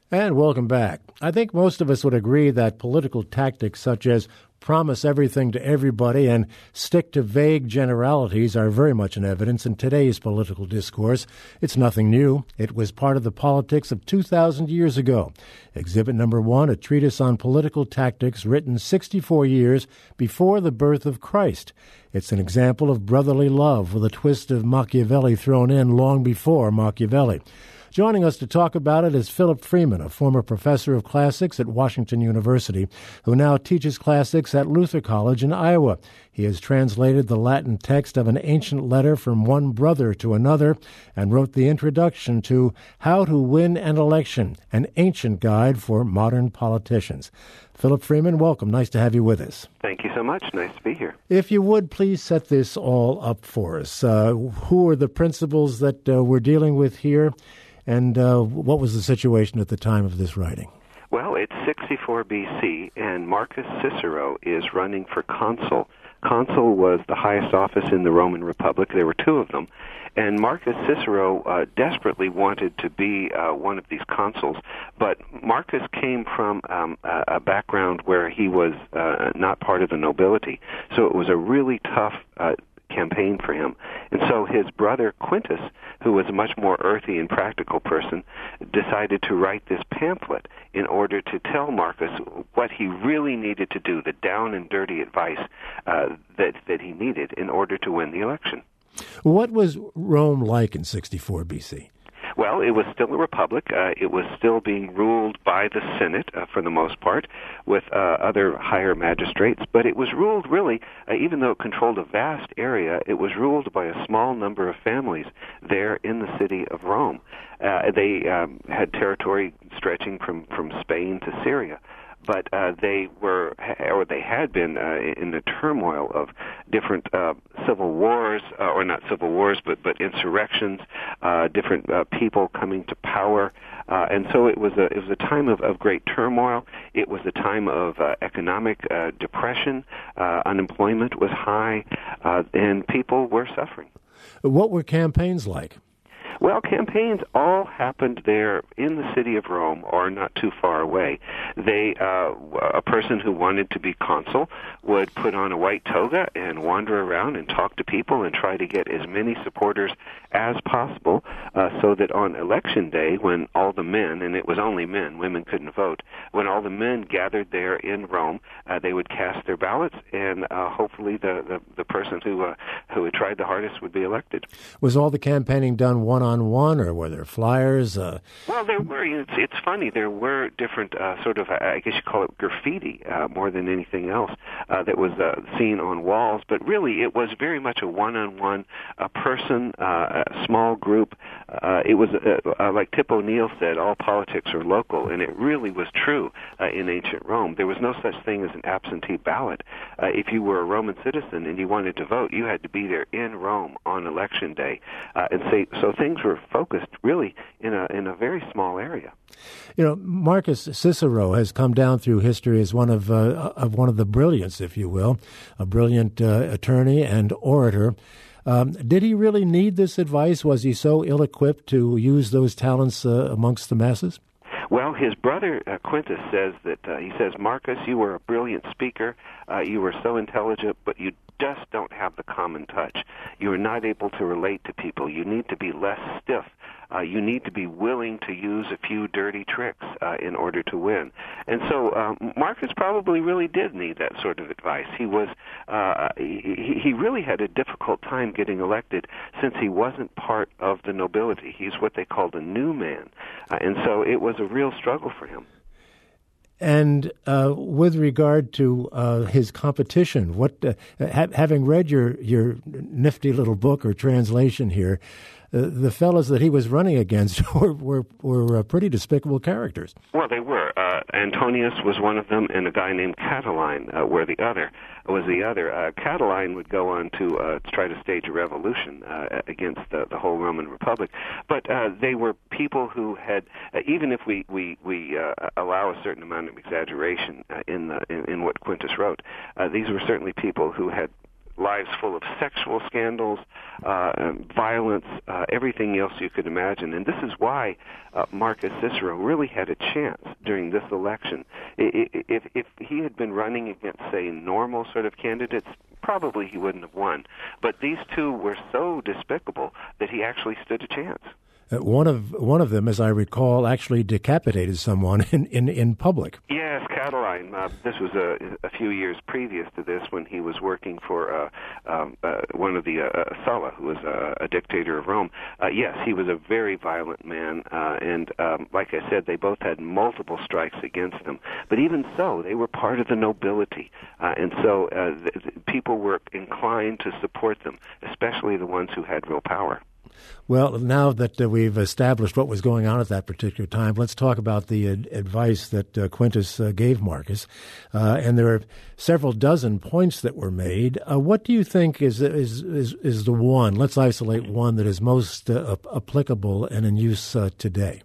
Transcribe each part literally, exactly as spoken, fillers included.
And welcome back. I think most of us would agree that political tactics such as promise everything to everybody and stick to vague generalities are very much in evidence in today's political discourse. It's nothing new. It was part of the politics of two thousand years ago. Exhibit number one, a treatise on political tactics written sixty-four years before the birth of Christ. It's an example of brotherly love with a twist of Machiavelli thrown in long before Machiavelli. Joining us to talk about it is Philip Freeman, a former professor of classics at Washington University, who now teaches classics at Luther College in Iowa. He has translated the Latin text of an ancient letter from one brother to another and wrote the introduction to How to Win an Election, an ancient guide for modern politicians. Philip Freeman, welcome. Nice to have you with us. Thank you so much. Nice to be here. If you would, please set this all up for us. Uh, who are the principles that uh, we're dealing with here? And uh, what was the situation at the time of this writing? Well, it's sixty-four B C, and Marcus Cicero is running for consul. Consul was the highest office in the Roman Republic. There were two of them. And Marcus Cicero uh, desperately wanted to be uh, one of these consuls, but Marcus came from um, a, a background where he was uh, not part of the nobility, so it was a really tough uh, campaign for him. And so his brother Quintus, who was a much more earthy and practical person, decided to write this pamphlet in order to tell Marcus what he really needed to do, the down and dirty advice uh, that, that he needed in order to win the election. What was Rome like in sixty-four B C? Well, it was still a republic. Uh, it was still being ruled by the Senate, uh, for the most part, with uh, other higher magistrates. But it was ruled, really, uh, even though it controlled a vast area, it was ruled by a small number of families there in the city of Rome. Uh, they um, had territory stretching from, from Spain to Syria. But uh, they were, or they had been, uh, in the turmoil of different uh, civil wars, uh, or not civil wars, but but insurrections, uh, different uh, people coming to power, uh, and so it was a it was a time of, of great turmoil. It was a time of uh, economic uh, depression. Uh, unemployment was high, uh, and people were suffering. What were campaigns like? Well, campaigns all happened there in the city of Rome, or not too far away. They, uh, a person who wanted to be consul would put on a white toga and wander around and talk to people and try to get as many supporters as possible, uh, so that on election day, when all the men, and it was only men, women couldn't vote, when all the men gathered there in Rome, uh, they would cast their ballots, and uh, hopefully the, the, the person who, uh, who had tried the hardest would be elected. Was all the campaigning done one on one, or were there flyers? Uh... Well, there were. It's, it's funny. There were different uh, sort of, I guess you call it graffiti uh, more than anything else uh, that was uh, seen on walls. But really, it was very much a one-on-one, a person, uh, a small group. Uh, it was, uh, uh, like Tip O'Neill said, all politics are local, and it really was true uh, in ancient Rome. There was no such thing as an absentee ballot. Uh, if you were a Roman citizen and you wanted to vote, you had to be there in Rome on election day. Uh, and say, so things were focused really in a in a very small area. You know, Marcus Cicero has come down through history as one of uh, of one of the brilliants, if you will, a brilliant uh, attorney and orator. Um, did he really need this advice? Was he so ill-equipped to use those talents uh, amongst the masses? Well, his brother uh, Quintus says that, uh, he says, Marcus, you were a brilliant speaker, uh, you were so intelligent, but you just don't have the common touch. You are not able to relate to people. You need to be less stiff. Uh, you need to be willing to use a few dirty tricks uh, in order to win. And so um, Marcus probably really did need that sort of advice. He was uh, he, he really had a difficult time getting elected since he wasn't part of the nobility. He's what they called a new man. Uh, and so it was a real struggle for him. And uh, with regard to uh, his competition, what uh, ha- having read your your nifty little book or translation here, uh, the fellows that he was running against were were, were uh, pretty despicable characters. Well, they were. Uh, Antonius was one of them, and a guy named Catiline uh, were the other. Was the other. Uh, Catiline would go on to uh, try to stage a revolution uh, against the, the whole Roman Republic, but uh, they were people who had, uh, even if we we we uh, allow a certain amount of exaggeration uh, in the in, in what Quintus wrote, uh, these were certainly people who had lives full of sexual scandals, uh, violence, uh, everything else you could imagine. And this is why uh, Marcus Cicero really had a chance during this election. If, if he had been running against, say, normal sort of candidates, probably he wouldn't have won. But these two were so despicable that he actually stood a chance. Uh, one of one of them, as I recall, actually decapitated someone in, in, in public. Yes, Catiline. Uh, this was a, a few years previous to this when he was working for uh, um, uh, one of the uh, Sulla, who was uh, a dictator of Rome. Uh, yes, he was a very violent man, uh, and um, like I said, they both had multiple strikes against them. But even so, they were part of the nobility, uh, and so uh, th- th- people were inclined to support them, especially the ones who had real power. Well, now that uh, we've established what was going on at that particular time, let's talk about the ad- advice that uh, Quintus uh, gave Marcus. Uh, and there are several dozen points that were made. Uh, what do you think is, is is is the one? Let's isolate one that is most uh, applicable and in use uh, today.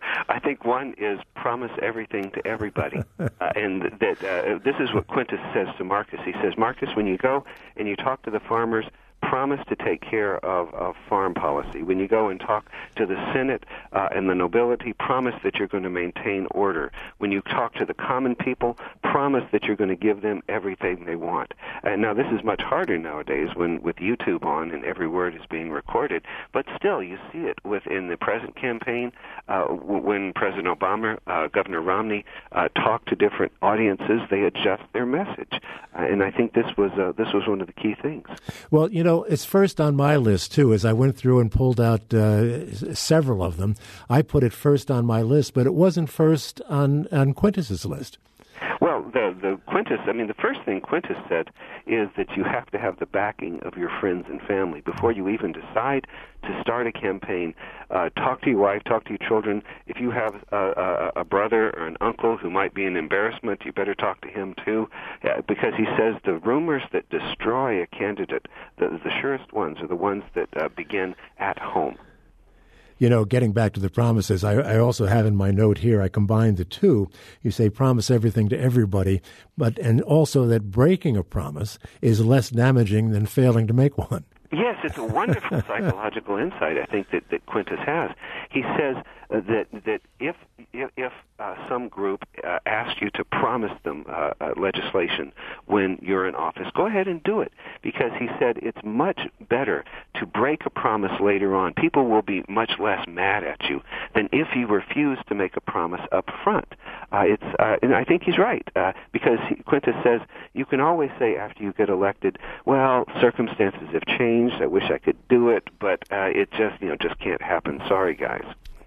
I think one is promise everything to everybody. uh, and that uh, this is what Quintus says to Marcus. He says, Marcus, when you go and you talk to the farmers, promise to take care of, of farm policy. When you go and talk to the Senate uh, and the nobility, promise that you're going to maintain order. When you talk to the common people, promise that you're going to give them everything they want. And now this is much harder nowadays when with YouTube on and every word is being recorded, but still you see it within the present campaign uh, when President Obama, uh, Governor Romney uh, talk to different audiences, they adjust their message. Uh, and I think this was uh, this was one of the key things. Well, you know, it's first on my list, too. As I went through and pulled out uh, several of them, I put it first on my list, but it wasn't first on, on Quintus's list. Well, the, the Quintus, I mean, the first thing Quintus said is that you have to have the backing of your friends and family. Before you even decide to start a campaign, uh, talk to your wife, talk to your children. If you have a, a, a brother or an uncle who might be an embarrassment, you better talk to him too, uh, because he says the rumors that destroy a candidate, the, the surest ones are the ones that uh, begin at home. You know, getting back to the promises, I, I also have in my note here, I combined the two. You say promise everything to everybody, but and also that breaking a promise is less damaging than failing to make one. Yes, it's a wonderful psychological insight, I think, that, that Quintus has. He says uh, that that if if, if uh, some group uh, asks you to promise them uh, uh, legislation when you're in office, go ahead and do it, because he said it's much better to break a promise later on. People will be much less mad at you than if you refuse to make a promise up front. Uh, it's uh, and I think he's right, uh, because he, Quintus says you can always say after you get elected, well, circumstances have changed. I wish I could do it, but uh, it just, you know, just can't happen. Sorry, guys.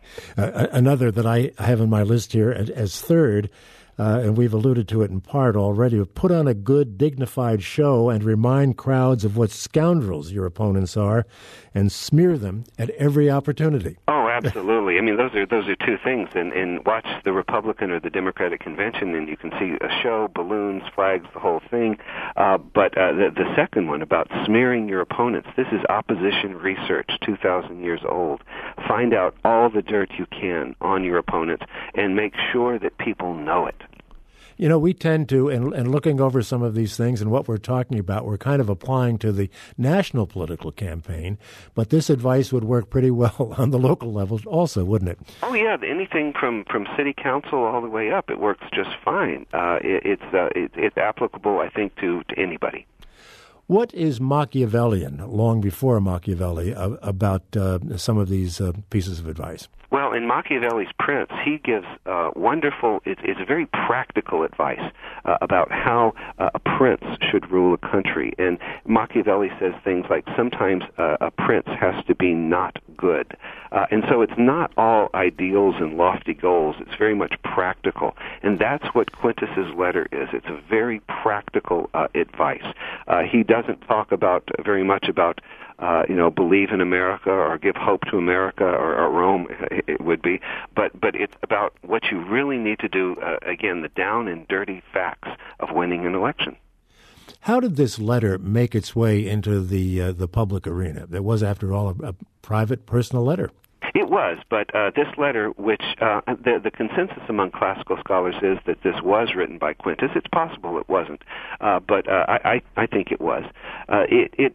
Uh, another that I have on my list here as, as third, uh, and we've alluded to it in part already, put on a good, dignified show and remind crowds of what scoundrels your opponents are and smear them at every opportunity. Oh, absolutely. I mean, those are those are two things. And, and watch the Republican or the Democratic convention, and you can see a show, balloons, flags, the whole thing. Uh, but uh, the, the second one about smearing your opponents, this is opposition research, two thousand years old. Find out all the dirt you can on your opponents and make sure that people know it. You know, we tend to, and, and looking over some of these things and what we're talking about, we're kind of applying to the national political campaign, but this advice would work pretty well on the local level also, wouldn't it? Oh, yeah. Anything from, from city council all the way up, it works just fine. Uh, it, it's uh, it, it's applicable, I think, to, to anybody. What is Machiavellian, long before Machiavelli, uh, about uh, some of these uh, pieces of advice? Well, in Machiavelli's Prince, he gives uh, wonderful, it, it's very practical advice uh, about how uh, a prince should rule a country. And Machiavelli says things like sometimes uh, a prince has to be not good. Uh, and so it's not all ideals and lofty goals. It's very much practical. And that's what Quintus's letter is. It's a very practical uh, advice. Uh, he doesn't talk about very much about Uh, you know, believe in America or give hope to America or, or Rome, it would be. But but it's about what you really need to do, uh, again, the down and dirty facts of winning an election. How did this letter make its way into the uh, the public arena? It was, after all, a, a private, personal letter. It was, but uh, this letter, which uh, the, the consensus among classical scholars is that this was written by Quintus. It's possible it wasn't, uh, but uh, I, I think it was. Uh, it, it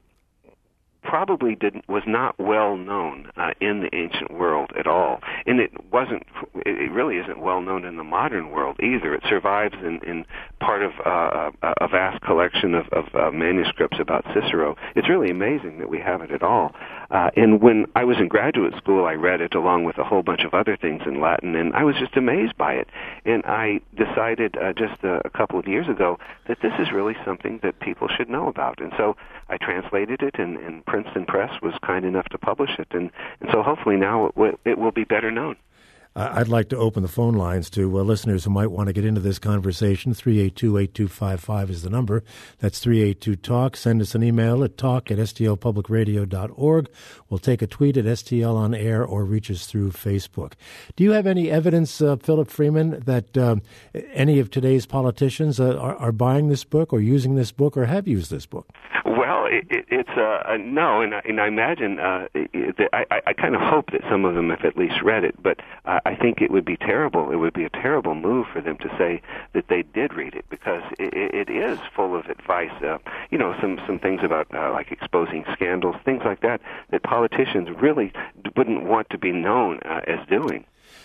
probably didn't was not well known uh, in the ancient world at all, and it wasn't. It really isn't well known in the modern world either. It survives in, in part of uh, a vast collection of, of uh, manuscripts about Cicero. It's really amazing that we have it at all. Uh, and when I was in graduate school, I read it along with a whole bunch of other things in Latin, and I was just amazed by it. And I decided uh, just a, a couple of years ago that this is really something that people should know about. And so I translated it, and, and Princeton Press was kind enough to publish it. And, and so hopefully now it, w- it will be better known. I'd like to open the phone lines to uh, listeners who might want to get into this conversation. three eight two, eight two five five is the number. That's three eight two talk. Send us an email at talk at s t l public radio dot org. We'll take a tweet at S T L on air or reach us through Facebook. Do you have any evidence, uh, Philip Freeman, that um, any of today's politicians uh, are, are buying this book or using this book or have used this book? Well, it, it, it's uh, a no, and I, and I imagine uh, that I, I kind of hope that some of them have at least read it, but uh, I think it would be terrible. It would be a terrible move for them to say that they did read it, because it, it is full of advice. Uh, you know, some some things about uh, like exposing scandals, things like that, that politicians really wouldn't want to be known uh, as doing.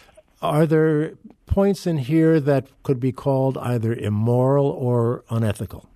Are there points in here that could be called either immoral or unethical?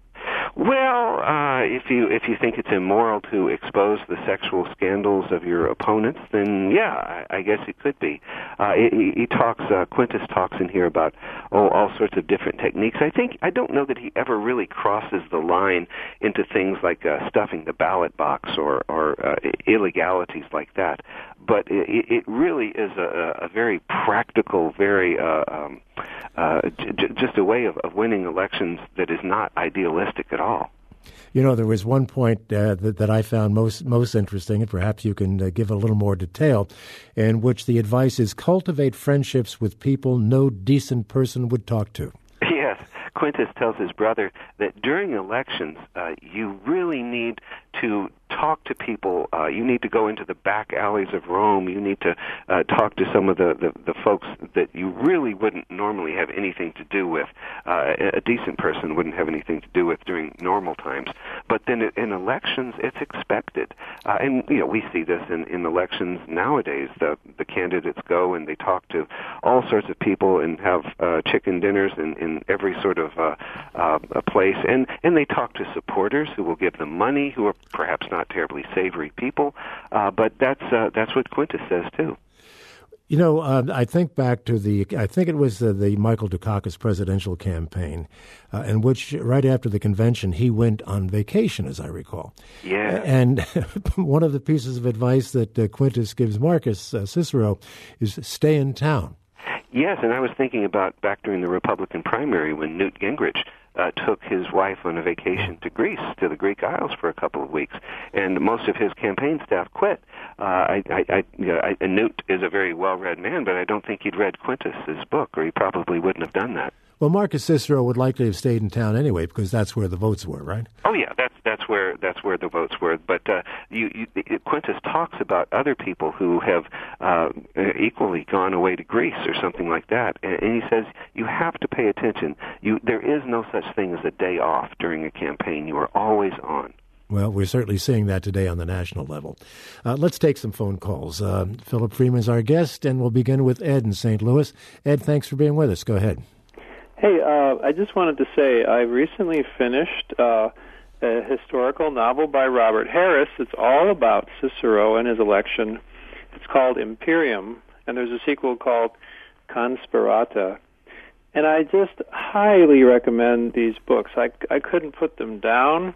Well, uh, if you if you think it's immoral to expose the sexual scandals of your opponents, then yeah, I, I guess it could be. Uh, he, he talks, uh, Quintus talks in here about oh, all sorts of different techniques. I think I don't know that he ever really crosses the line into things like uh, stuffing the ballot box or or uh, illegalities like that. But it, it really is a, a very practical, very uh, um, uh, j- just a way of, of winning elections that is not idealistic at all. You know, there was one point uh, that, that I found most most interesting, and perhaps you can uh, give a little more detail, in which the advice is cultivate friendships with people no decent person would talk to. Yes. Quintus tells his brother that during elections, uh, you really need to talk to people. Uh, you need to go into the back alleys of Rome. You need to uh, talk to some of the, the, the folks that you really wouldn't normally have anything to do with. Uh, a decent person wouldn't have anything to do with during normal times. But then in elections, it's expected. Uh, and, you know, we see this in, in elections nowadays. The, the candidates go and they talk to all sorts of people and have uh, chicken dinners in, in every sort of uh, uh, place. And, and they talk to supporters who will give them money, who are perhaps not terribly savory people, uh, but that's uh, that's what Quintus says too. You know, uh, I think back to the, I think it was uh, the Michael Dukakis presidential campaign, uh, in which right after the convention he went on vacation, as I recall. Yeah. And one of the pieces of advice that uh, Quintus gives Marcus uh, Cicero is stay in town. Yes, and I was thinking about back during the Republican primary when Newt Gingrich uh, took his wife on a vacation to Greece, to the Greek Isles for a couple of weeks, and most of his campaign staff quit. Uh, I, I, I, you know, I, and Newt is a very well-read man, but I don't think he'd read Quintus's book, or he probably wouldn't have done that. Well, Marcus Cicero would likely have stayed in town anyway, because that's where the votes were, right? Oh yeah, that's that's where that's where the votes were. But uh, you, you, Quintus talks about other people who have uh, equally gone away to Greece or something like that, and, and he says you have to pay attention. You, there is no such thing as a day off during a campaign. You are always on. Well, we're certainly seeing that today on the national level. Uh, let's take some phone calls. Uh, Philip Freeman's our guest, and we'll begin with Ed in Saint Louis. Ed, thanks for being with us. Go ahead. Hey, uh, I just wanted to say I recently finished uh, a historical novel by Robert Harris. It's all about Cicero and his election. It's called Imperium, and there's a sequel called Conspirata. And I just highly recommend these books. I, I couldn't put them down.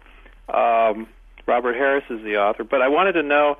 Um, Robert Harris is the author, but I wanted to know,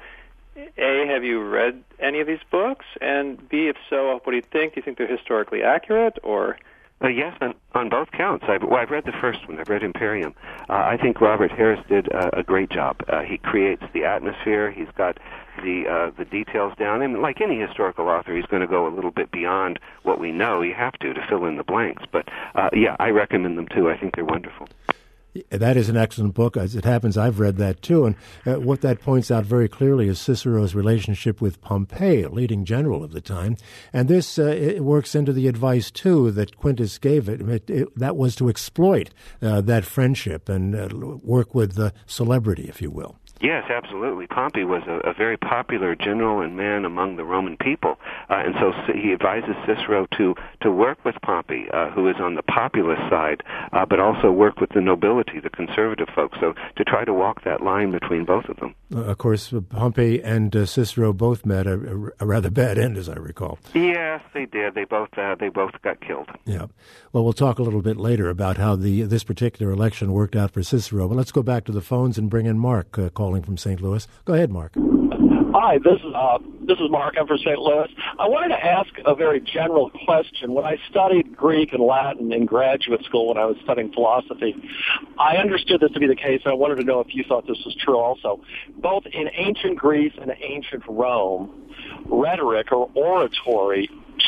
A, have you read any of these books? And B, if so, what do you think? Do you think they're historically accurate, or... Uh, yes, on, on both counts. I've, well, I've read the first one. I've read Imperium. Uh, I think Robert Harris did uh, a great job. Uh, he creates the atmosphere. He's got the uh, the details down. And like any historical author, he's going to go a little bit beyond what we know. You have to to fill in the blanks. But, uh, yeah, I recommend them, too. I think they're wonderful. That is an excellent book. As it happens, I've read that too. And uh, what that points out very clearly is Cicero's relationship with Pompey, a leading general of the time. And this uh, it works into the advice, too, that Quintus gave it. it, it that was to exploit uh, that friendship and uh, work with the celebrity, if you will. Yes, absolutely. Pompey was a, a very popular general and man among the Roman people, uh, and so he advises Cicero to, to work with Pompey, uh, who is on the populist side, uh, but also work with the nobility, the conservative folks, so to try to walk that line between both of them. Uh, of course, Pompey and uh, Cicero both met a, a rather bad end, as I recall. Yes, they did. They both uh, they both got killed. Yeah. Well, we'll talk a little bit later about how the this particular election worked out for Cicero, but let's go back to the phones and bring in Mark, uh, calling from Saint Louis. Go ahead, Mark. Hi, this is uh, this is Mark. I'm from Saint Louis. I wanted to ask a very general question. When I studied Greek and Latin in graduate school, when I was studying philosophy, I understood this to be the case, and I wanted to know if you thought this was true also. Both in ancient Greece and ancient Rome, rhetoric or oratory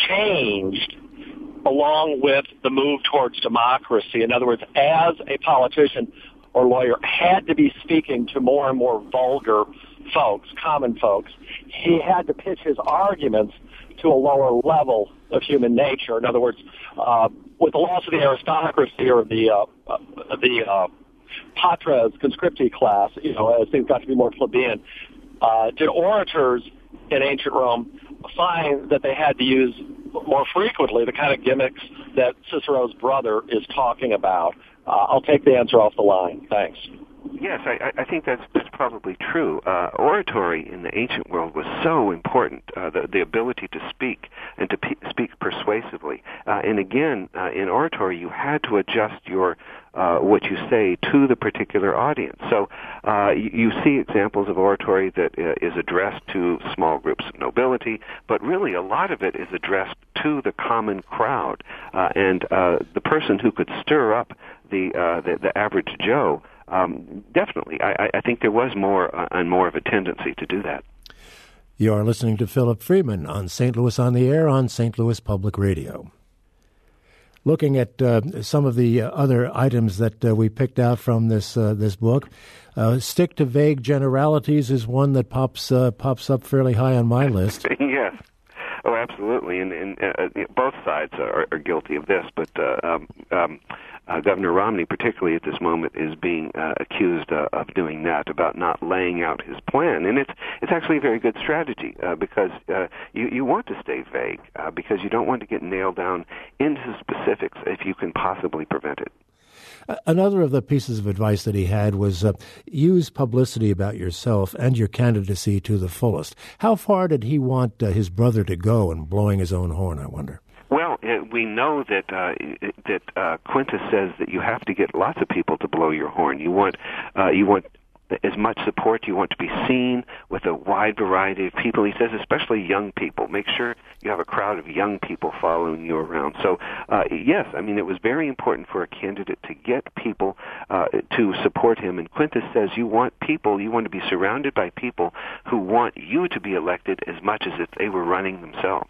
changed along with the move towards democracy. In other words, as a politician or lawyer had to be speaking to more and more vulgar folks, common folks, he had to pitch his arguments to a lower level of human nature. In other words, uh, with the loss of the aristocracy or the uh, uh, the uh, patres conscripti class, you know, as things got to be more plebeian, uh, did orators in ancient Rome find that they had to use more frequently the kind of gimmicks that Cicero's brother is talking about? Uh, I'll take the answer off the line. Thanks. Yes, I, I think that's, that's probably true. Uh, oratory in the ancient world was so important, uh, the, the ability to speak and to pe- speak persuasively. Uh, and again, uh, in oratory, you had to adjust your uh, what you say to the particular audience. So uh, you, you see examples of oratory that uh, is addressed to small groups of nobility, but really a lot of it is addressed to the common crowd. Uh, and uh, the person who could stir up the, uh, the, the average Joe, Um, definitely. I, I think there was more uh, and more of a tendency to do that. You are listening to Philip Freeman on Saint Louis on the Air on Saint Louis Public Radio. Looking at uh, some of the uh, other items that uh, we picked out from this uh, this book, uh, stick to vague generalities is one that pops uh, pops up fairly high on my list. Yes. Oh, absolutely, and, and uh, both sides are, are guilty of this. But uh, um, um, uh, Governor Romney, particularly at this moment, is being uh, accused uh, of doing that, about not laying out his plan. And it's it's actually a very good strategy uh, because uh, you you want to stay vague uh, because you don't want to get nailed down into specifics if you can possibly prevent it. Another of the pieces of advice that he had was uh, use publicity about yourself and your candidacy to the fullest. How far did he want uh, his brother to go in blowing his own horn, I wonder? Well, it, we know that uh, that uh, Quintus says that you have to get lots of people to blow your horn. You want uh, you want as much support. You want to be seen with a wide variety of people. He says especially young people. Make sure you have a crowd of young people following you around. So, uh, yes, I mean, it was very important for a candidate to get people uh, to support him. And Quintus says you want people, you want to be surrounded by people who want you to be elected as much as if they were running themselves.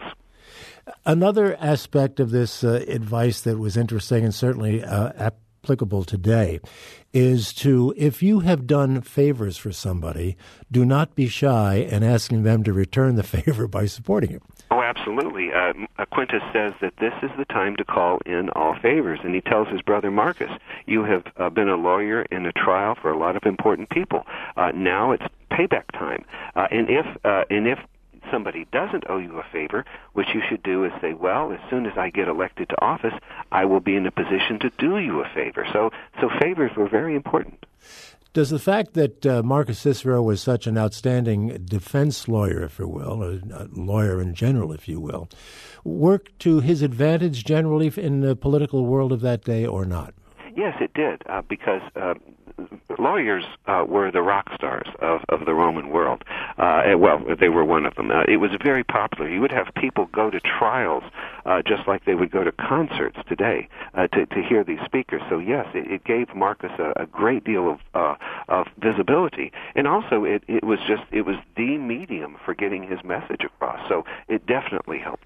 Another aspect of this uh, advice that was interesting and certainly uh, applicable today is to, if you have done favors for somebody, do not be shy in asking them to return the favor by supporting him. Oh, absolutely. Uh, Quintus says that this is the time to call in all favors, and he tells his brother Marcus, you have uh, been a lawyer in a trial for a lot of important people. Uh, now it's payback time. Uh, and if uh, and if somebody doesn't owe you a favor, what you should do is say, well, as soon as I get elected to office, I will be in a position to do you a favor. So, so favors were very important. Does the fact that uh, Marcus Cicero was such an outstanding defense lawyer, if you will, or a lawyer in general, if you will, work to his advantage generally in the political world of that day or not? Yes, it did, uh, because uh, lawyers uh, were the rock stars of, of the Roman world. Uh, and, well, they were one of them. Uh, it was very popular. You would have people go to trials uh, just like they would go to concerts today uh, to, to hear these speakers. So, yes, it, it gave Marcus a, a great deal of uh, of visibility. And also, it, it was just, it was the medium for getting his message across. So it definitely helped him.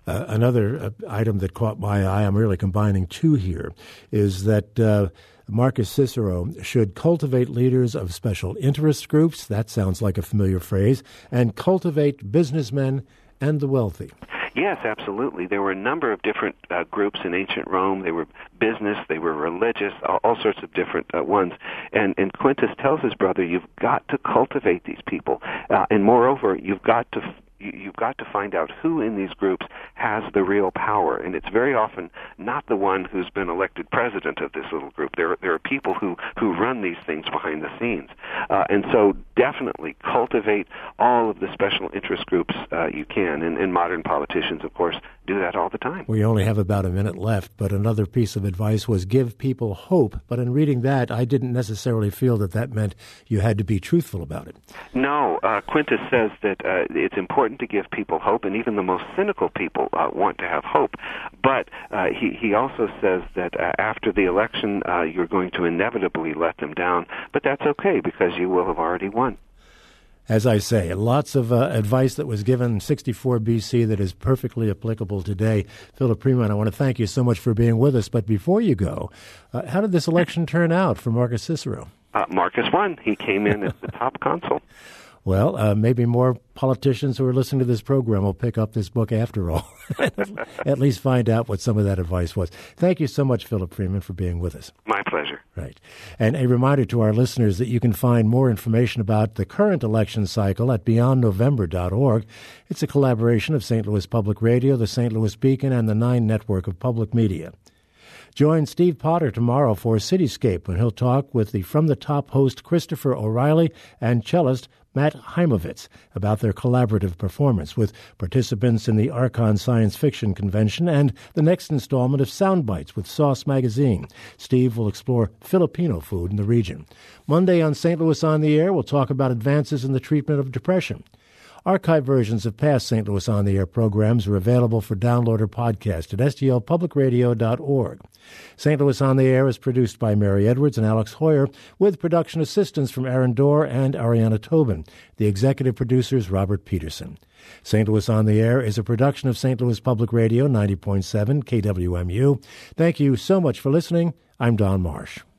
Uh, another uh, item that caught my eye, I'm really combining two here, is that uh, Marcus Cicero should cultivate leaders of special interest groups, that sounds like a familiar phrase, and cultivate businessmen and the wealthy. Yes, absolutely. There were a number of different uh, groups in ancient Rome. They were business, they were religious, all, all sorts of different uh, ones. And, and Quintus tells his brother, you've got to cultivate these people. Uh, and moreover, you've got to you've got to find out who in these groups has the real power. And it's very often not the one who's been elected president of this little group. There, there are people who, who run these things behind the scenes. Uh, and so definitely cultivate all of the special interest groups uh, you can. And, and modern politicians, of course, do that all the time. We only have about a minute left, but another piece of advice was give people hope. But in reading that, I didn't necessarily feel that that meant you had to be truthful about it. No, uh, Quintus says that uh, it's important to give people hope, and even the most cynical people uh, want to have hope. But uh, he, he also says that uh, after the election, uh, you're going to inevitably let them down, but that's okay because you will have already won. As I say, lots of uh, advice that was given in sixty-four B C that is perfectly applicable today. Philip Prieman, I want to thank you so much for being with us. But before you go, uh, how did this election turn out for Marcus Cicero? Uh, Marcus won. He came in as the top consul. Well, uh, maybe more politicians who are listening to this program will pick up this book after all. At least find out what some of that advice was. Thank you so much, Philip Prieman, for being with us. My pleasure. Right. And a reminder to our listeners that you can find more information about the current election cycle at beyond november dot org. It's a collaboration of Saint Louis Public Radio, the Saint Louis Beacon, and the Nine Network of Public Media. Join Steve Potter tomorrow for Cityscape when he'll talk with the From the Top host Christopher O'Reilly and cellist Matt Heimovitz about their collaborative performance with participants in the Archon Science Fiction Convention and the next installment of Soundbites with Sauce Magazine. Steve will explore Filipino food in the region. Monday on Saint Louis on the Air, we'll talk about advances in the treatment of depression. Archive versions of past Saint Louis On the Air programs are available for download or podcast at s t l public radio dot org. Saint Louis On the Air is produced by Mary Edwards and Alex Hoyer, with production assistance from Aaron Dorr and Ariana Tobin. The executive producer is Robert Peterson. Saint Louis On the Air is a production of Saint Louis Public Radio, ninety point seven K W M U. Thank you so much for listening. I'm Don Marsh.